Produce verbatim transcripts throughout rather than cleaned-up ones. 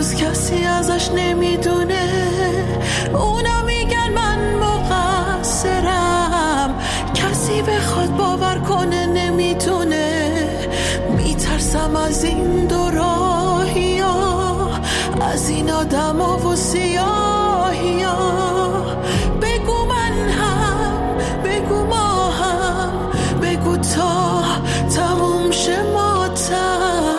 هنوز کسی ازش نمیدونه. اونا میگن من مقصرم، کسی بخواد باور کنه نمیتونه. میترسم از این دو راهی ها، از این آدم ها و سیاهی ها. بگو من هم، بگو ما هم، بگو تا تموم شه ماتم.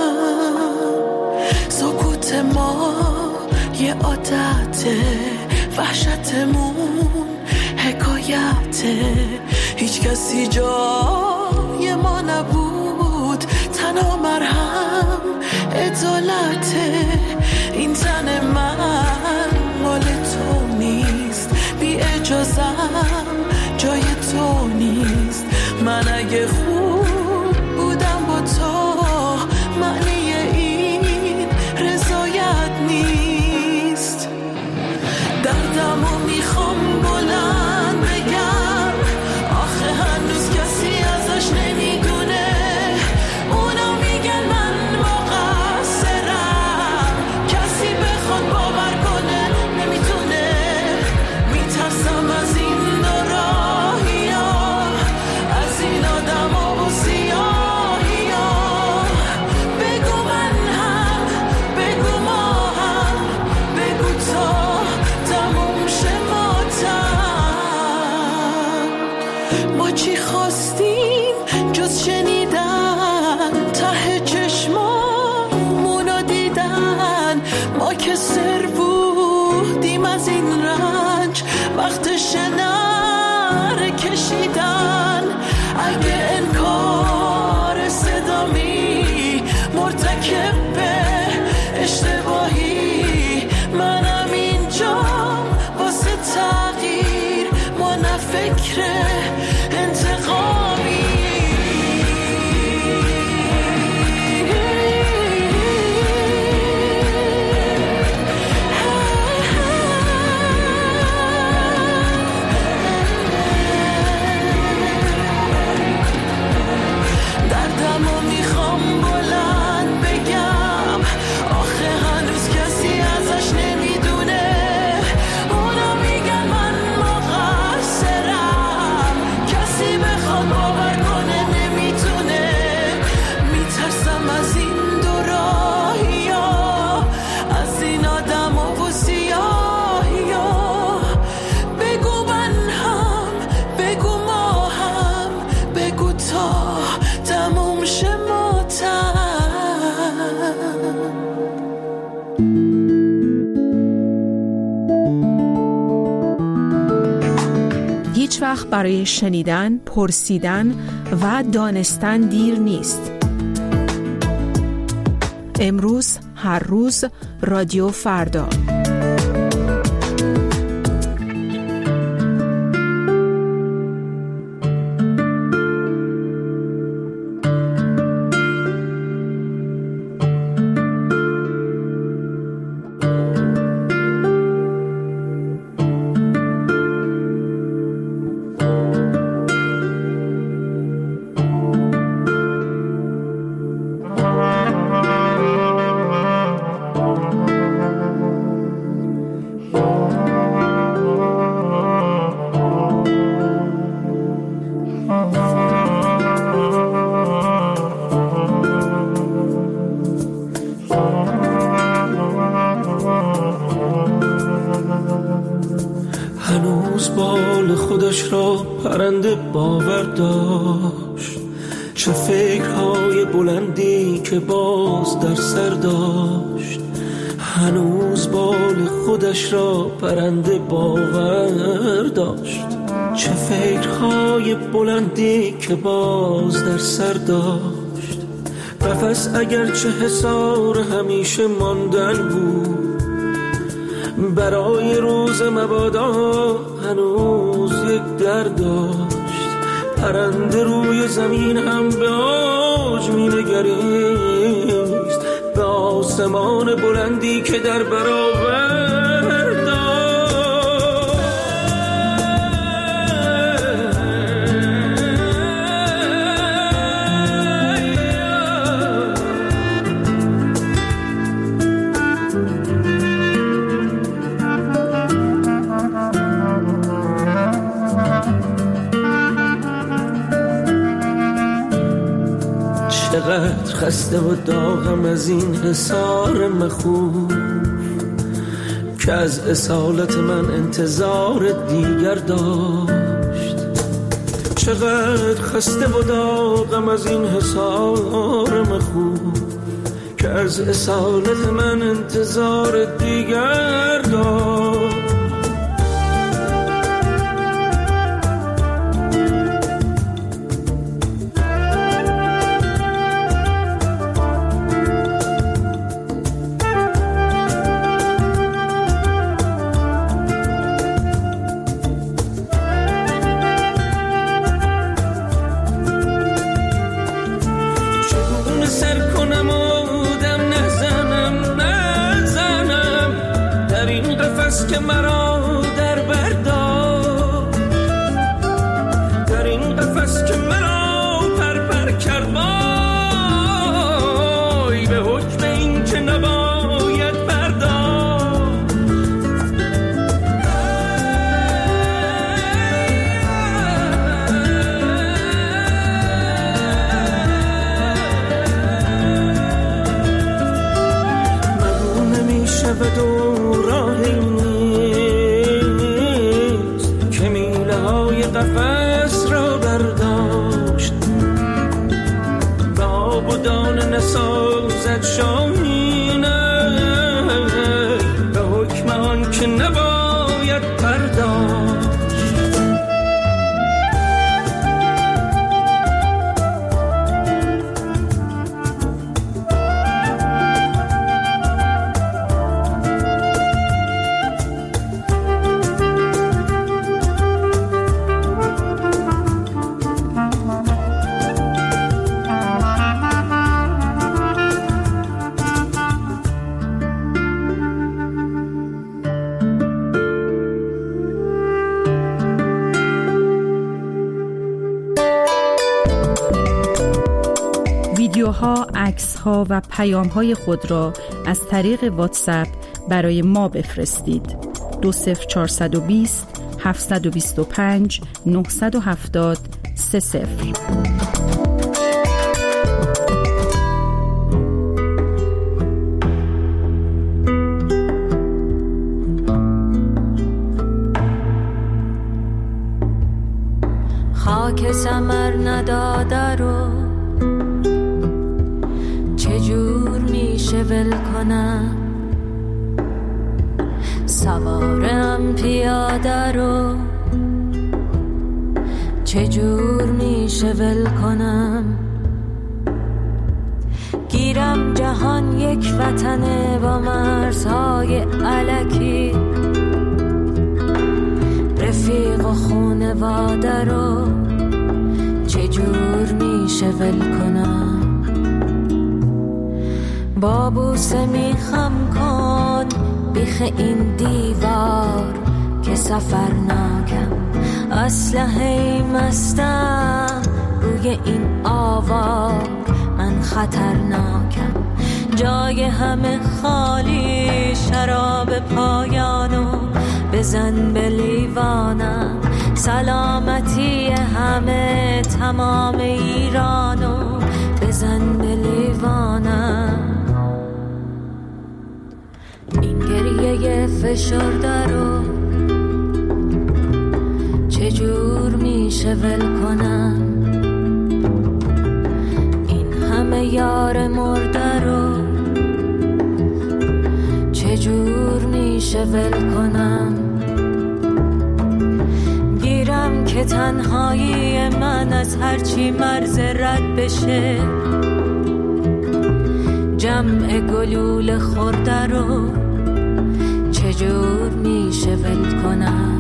سکوت ما یه عادته، وحشتمون حکایته. هیچ کسی جای ما نبود، تنها مرهم عدالته. این تن من مال تو نیست، بی اجازم جای تو نیست. من اگه خوب بودم با تو، معنی این رضایت نیست. دردمو میخوام بلند بگم، آخه هنوز کسی ازش نمیدونه. اونا میگن من مقصرم، کسی بخواد باور کنه نمیتونه. میترسم از این دو راهی ها، از این آدم ها و سیاهی ها. بگو من هم، بگو ما هم، بگو تا تموم شه ماتم. ما چی خواستیم جز شنیدن، ته چشمامونو دیدن. ما که سر بودیم از این رنج، وقتش نره کشیدن. اگه انکار صدامی مرتکب به اشتباهی، منم اینجام واسه تغییر، ما نه فکر انتقامی. دردمو میخوام بلند بگم، آخه هنوز کسی ازش نمیدونه. اونا میگن من مقصرم، کسی بخواد باور کنه نمیتونه. میترسم از این دو راهی ها، از این آدم ها و سیاهی ها. بگو من هم، بگو ما هم، بگو تا تموم شه ماتم. هیچ وقت برای شنیدن، پرسیدن و دانستن دیر نیست. امروز، هر روز، رادیو فردا. هنوز بال خودش را پرنده باور داشت، چه فکرهای بلندی که باز در سر داشت. هنوز بال خودش را پرنده باور داشت، چه فکرهای بلندی که باز در سر داشت. قفس اگرچه حصار همیشه ماندن بود، برای روز مبادا هنوز یک در داشت. پرنده روی زمین هم به اوج می نگریست، به آسمان بلندی که در برابر داشت. چقدر خسته و داغم از این حصار مخوف که از اصالت من انتظار دیگر داشت. چقدر خسته و داغم از این حصار مخوف که از اصالت من انتظار دیگر داشت. که مرا در برداشت، در این قفس که مرا پر پر کرد، وای به حکم این که نباید برداشت. مگو نمیشه به دوران قفس را برداشت، به آب و دانه نسازد شاهینه، به حکم آن که نباید پرداشت. ویدیوها، عکس‌ها و پیام‌های خود را از طریق واتساپ برای ما بفرستید. دو صفر چهارصد و بیست هفتصد و بیست و پنج نهصد و هفتاد سه صفر. خاک ثمر نداده رو چجور میشه ول کنم، سوارم پیاده رو چجور میشه ول کنم. گیرم جهان یک وطنه با مرزهای الکی، رفیق و خونواده رو چجور میشه ول کنم. با بوسه میخم کن بیخ این دیوار که سفر ناکم، اسلحه مستم روی این آوار، من خطرناکم. جای همه خالی، شراب پایانو بزن به لیوانم، سلامتی همه تمام ایرانو بزن به لیوانم. این گریه فشرده رو چجور میشه ول کنم، این همه یار مرده رو چجور میشه ول کنم. گیرم که تنهایی من از هرچی مرز رد بشه، جمع گلول خورده رو چجور میشه ول کنم.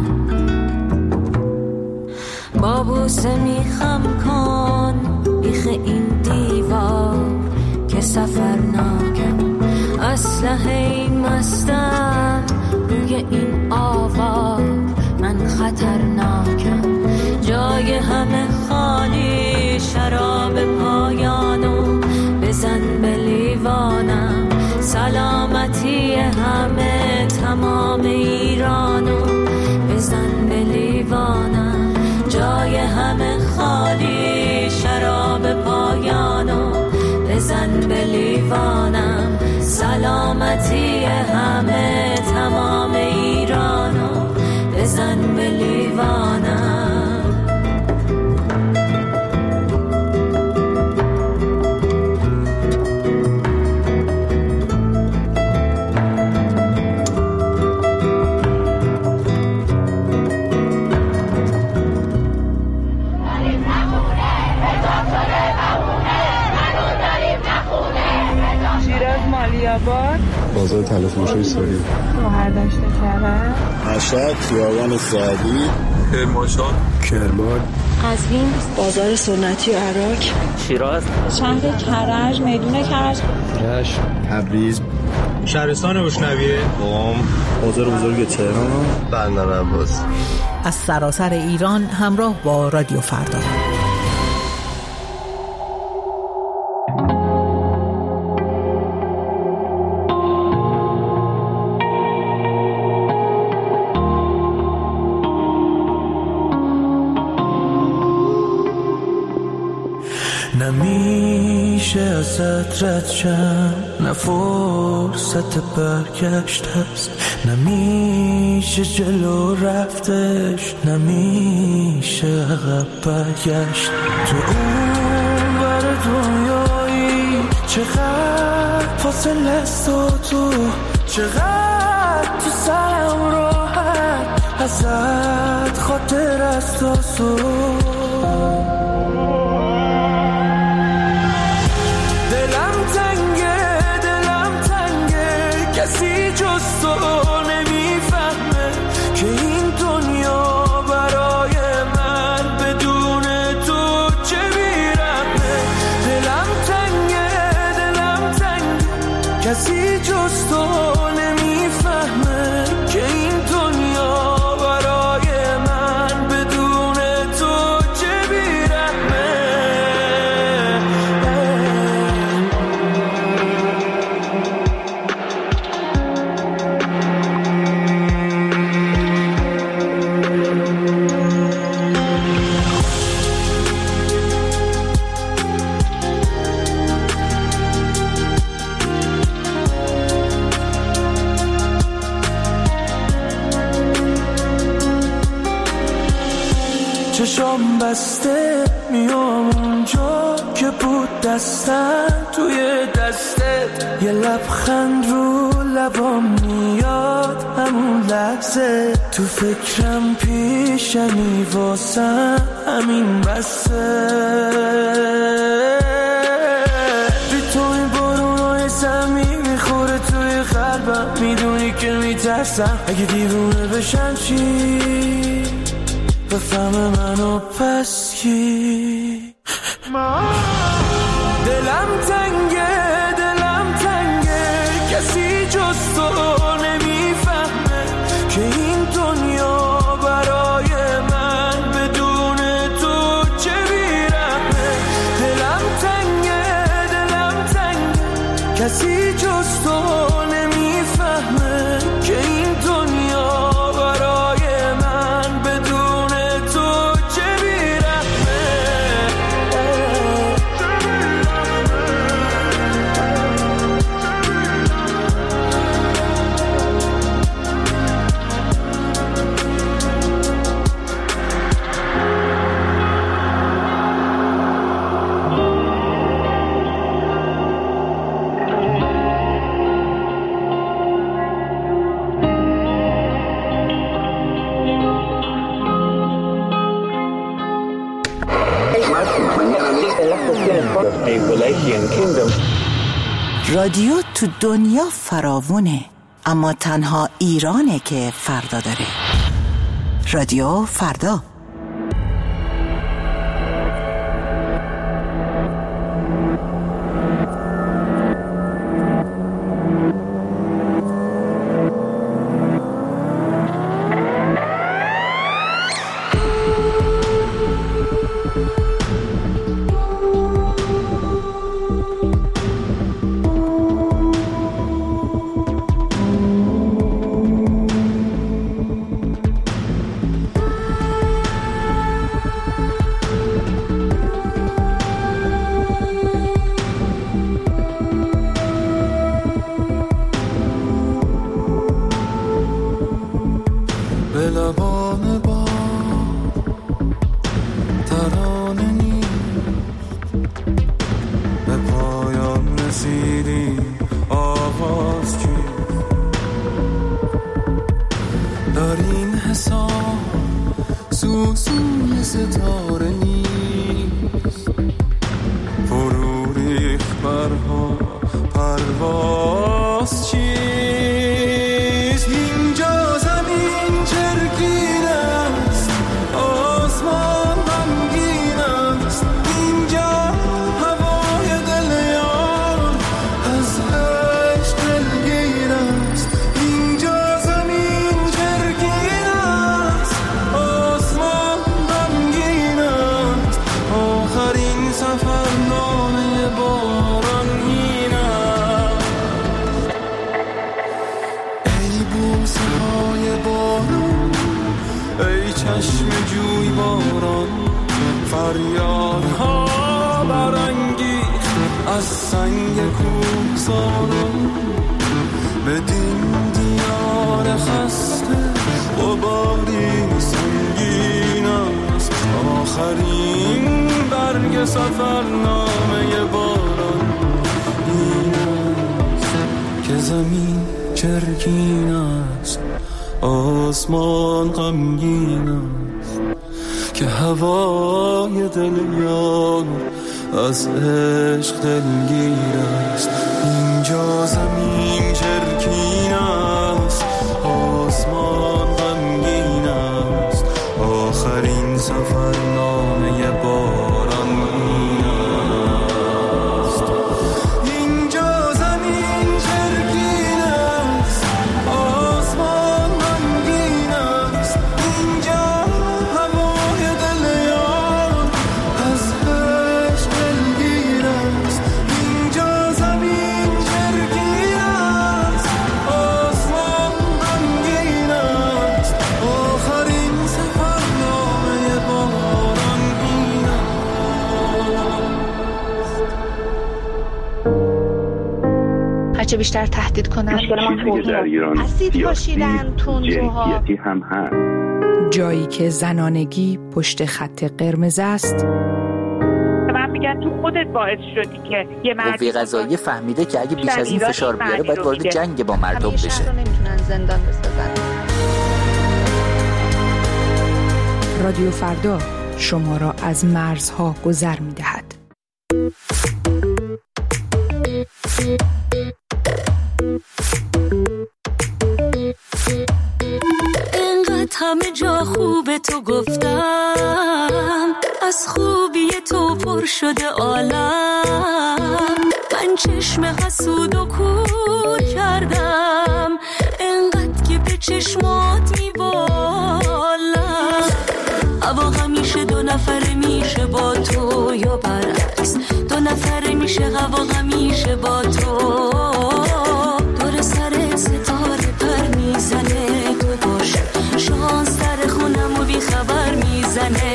با بوسه میخم کن بیخ این دیوار که سفر ناکم، اسلحه مستم روی این آوار، من خطرناکم. جای همه خالی، شراب پایانو بزن به لیوانم، سلامتی همه تمام ایرانو بزن به لیوانم. جای همه خالی، شراب پایانو به لیوانم، سلامتی همه تمام ایرانو بزن به لیوانم. بازار تلفروشی ساری، گوهردشت کرد، مشهد، خیابان سعدی، کرمانشاه، کرمان، قزوین، بازار سنتی و عراق، شیراز، شهر کرج، میدون کرج، رشت، تبریز، شهرستان بوشنویه، قم، بازار بزرگ تهران، بندر عباس. از سراسر ایران همراه با رادیو فردا. نمیشه ازت رد شم، نه فرصت برگشت هست، نمیشه جلو رفتش، نمیشه عقب برگشت. تو اون بر دنیایی چقدر فاصله است و تو چقدر تو سرم راحت، ازت خاطر است و سو کسی جز تو نمیفهمه که این دنیا برای من بدون تو چه بیرمه. دلم تنگه دلم تنگه کسی جز تو نمیفهمه که این دنیا برای من بدون تو چه بیرمه. چشام بسته میام اونجا که بود دستن توی دستت، یه لبخند رو لبام میاد همون لحظه، تو فکرم پیشمی واسم همین بسه. بی تو این بارونای زمین میخوره توی قلبم، میدونی که میترسم اگه دیوونه بشم چی بفهم منو پس کی. دلم تنگه دلم تنگه کسی جز تو نمیفهمه که این دنیا برای من بدون تو چه بیرمه. دلم تنگه دلم تنگه کسی جز تو نمیفهمه که این دنیا برای من بدون تو چه بیرمه. رادیو تو دنیا فراوونه، اما تنها ایرانه که فردا داره. رادیو فردا. پایان با ترانه نیست، به پایان رسیدی آغاز چی؟ در این حساب سوسوی ستاره نیست، فرو ریخت برها پرواز چیست؟ اینجا زمین چرکین است، آسمان غمگین است، اینجا هوای دل یار از عشق دلگیر است. اینجا زمین چرکین است، آسمان غمگین است، آخرین سفرنامه باران این است. ای بوسه های باران، ای چشم جوی باران، فریادها برانگیخت از سنگ کوهساران. بدین دیار خسته غباری سنگین است، آخرین برگ سفرنامه باران این است که زمین چرکین است، آسمان غمگین است، که هوای دل یار از عشق دلگیر است. اینجا زمین چرکین است، آسمان غمگین است، آخرین سفرنامه باران این است. اینجا زمین چرکین است، آسمان غمگین است، اینجا هوای دل یار از عشق دلگیر است. اینجا زمین چرکین است، آسمان غمگین است، آخرین سفرنامه باران این است. هرچه بیشتر تهدید کنن چیزی که در ایران اسید پاشیدن، تندروها، جنسیتی هم هست. جایی که زنانگی پشت خط قرمز است، من میگن تو خودت باعث شدی که یه مرد قوه قضاییه فهمیده که اگه بیش از این فشار بیاره باید وارد جنگ با مردم بشه. رو نمیتونن زندان بسازن. رادیو فردا شما را از مرزها گذر می‌دهد. اینقدر همه جا خوب تو گفتم، از خوبی تو پر شده عالم. من چشم حسود و کور کردم، اینقدر که به چشمات میبالم. هوا همیشه دو نفره میشه با تو یا برعکس، دو نفره میشه هوا همیشه با تو. دور سر ستاره پر میزنه، تو باش شانس در خونم و بی خبر میزنه.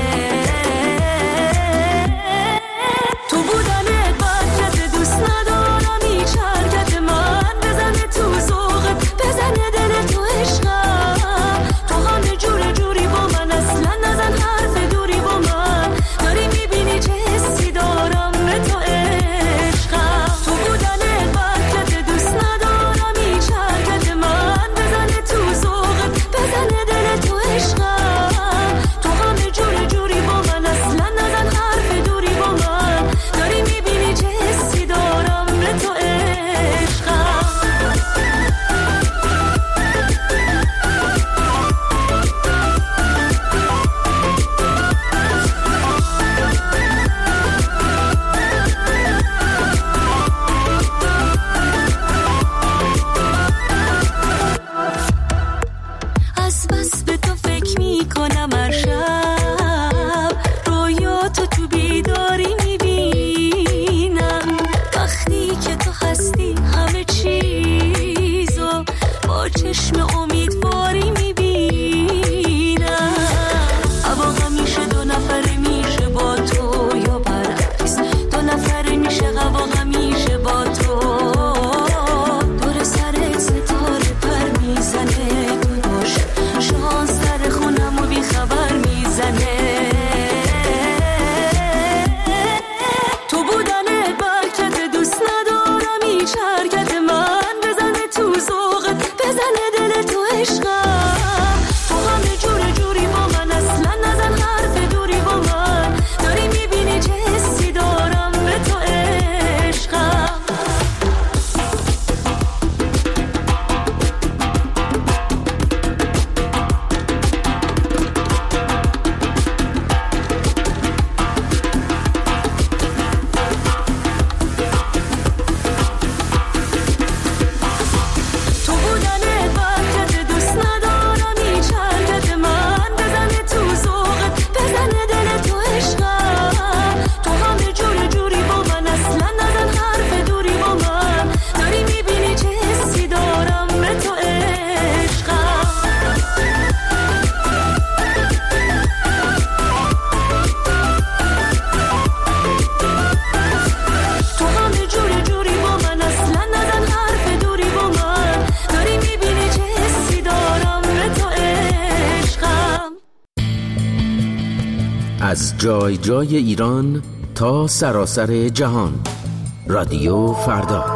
تو بودنت برکت دوست ندارم، هیچ حرکت من بزنه تو ذوقت، بزنه دل تو عشقم. تو همه جور جوری با من، اصلا نزن حرف دوری با من. داری میبینی چه حسی دارم به تو عشقم. تو بودنت برکت دوست ندارم، هیچ حرکت من بزنه تو ذوقت، بزنه دل تو عشقم. تو همه جور جوری با من، اصلا نزن حرف دوری با من. داری میبینی چه حسی دارم به تو عشقم. از بس به تو فکر میکنم هر شب، رویاتو تو بیداری میبینم. وقتی که تو هستی همه چیزو با چشم امیدواری میبینم. هوا همیشه دو نفره میشه با تو یا برعکس، دو نفره میشه هوا همیشه با تو. دور سر ستاره پر میزنه، تو باش شانس در خون از جای جای ایران تا سراسر جهان. رادیو فردا.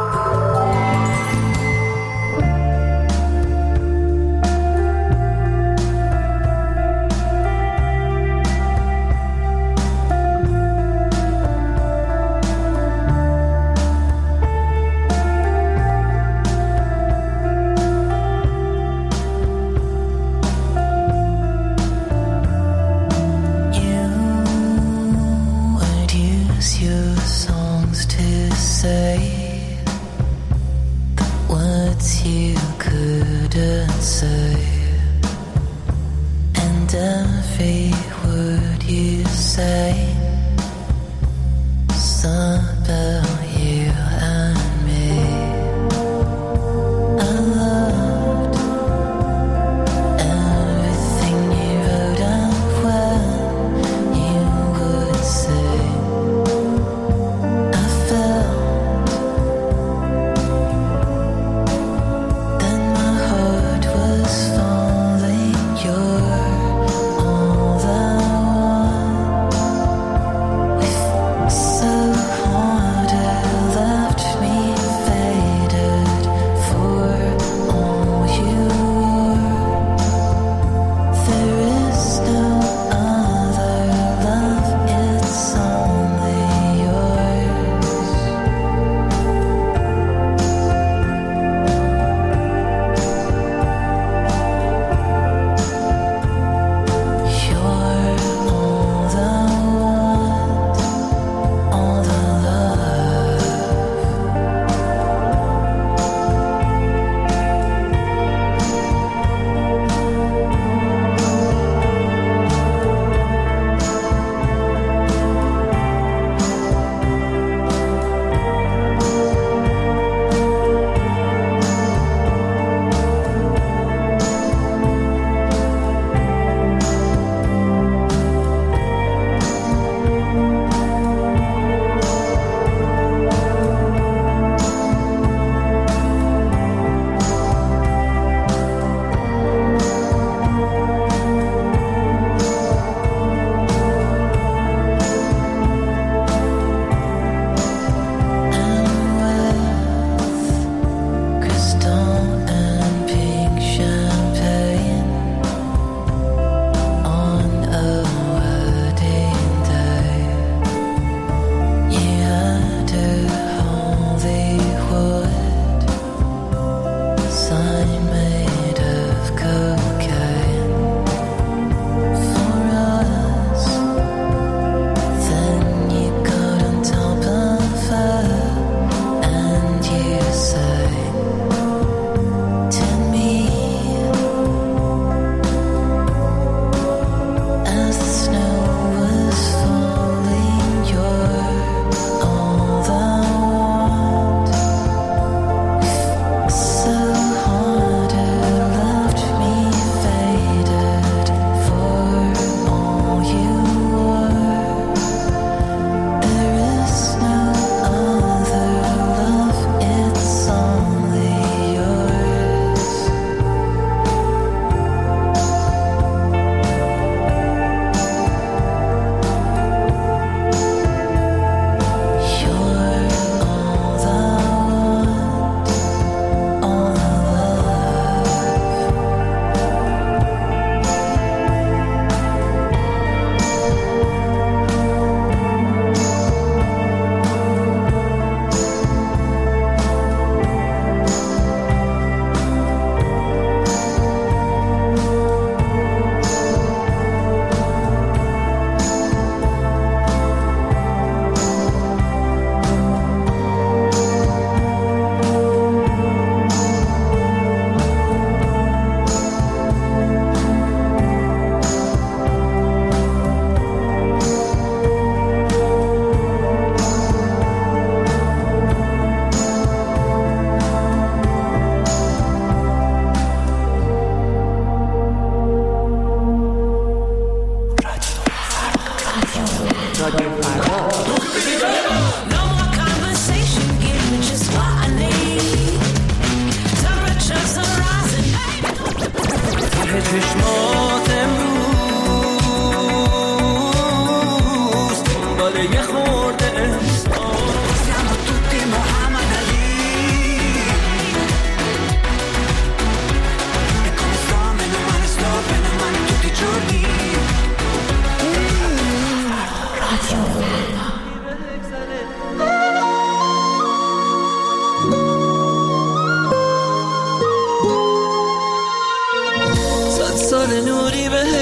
چشمات امروز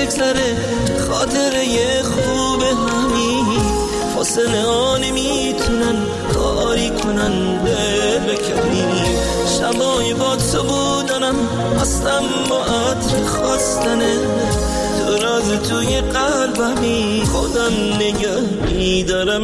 بگذره خاطره خوب همین فاصله ها نمیتونن کاری کنن دل بکنیم شبای با تو بودنم هستم با عطر خواستنه تو راز توی قلبمی خودم نگه میدارم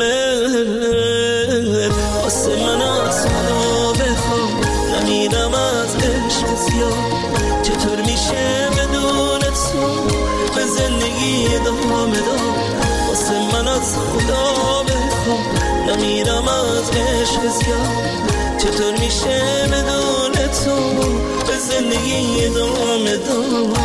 واسه من از خدا بخوام نمیرم از عشق زیاد چطور میشه بدون تو به زندگی ادامه داد واسه من از خدا بخوام نمیرم از عشق زیاد چطور میشه بدون تو به زندگی ادامه داد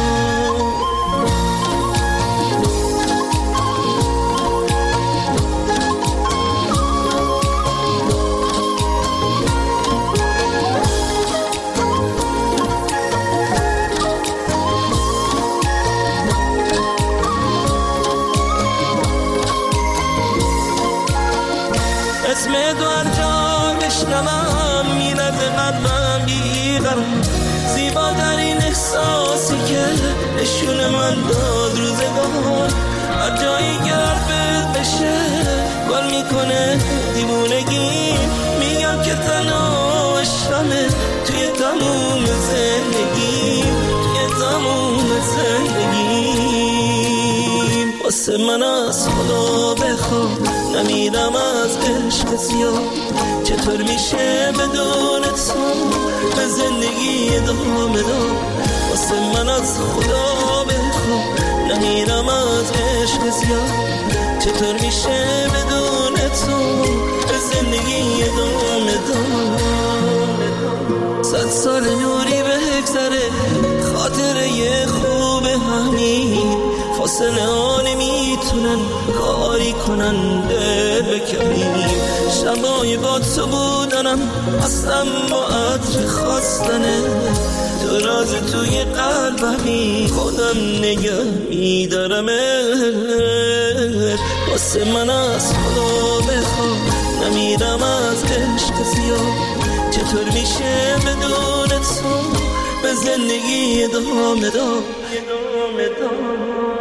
اسم تو هر جا بشنوم میرد قلبم بیقرم زیباترین احساسی که نشون من داد روزگار هر جایی که حرفت بشه گل میکنه دیوونگی میگم که تنها عشقمه توی تموم زندگی توی تموم زندگی واسه من از خدا بخوام نمیرم از عشق زیاد چطور میشه بدون تو به زندگی ادامه داد واسه من از خدا بخوام نمیرم از عشق زیاد چطور میشه بدون تو به زندگی ادامه داد صد سال نوری بگذره خاطره خوب همین فاصله ها نمیتونن کاری کنن دل بکنیم شبای با تو بودنم هستم با عطر خواستنه تو راز توی قلبمی خودم نگه میدارم واسه من از خدا بخوام نمیرم از عشق زیاد چطور میشه بدون تو به زندگی ادامه داد ادامه داد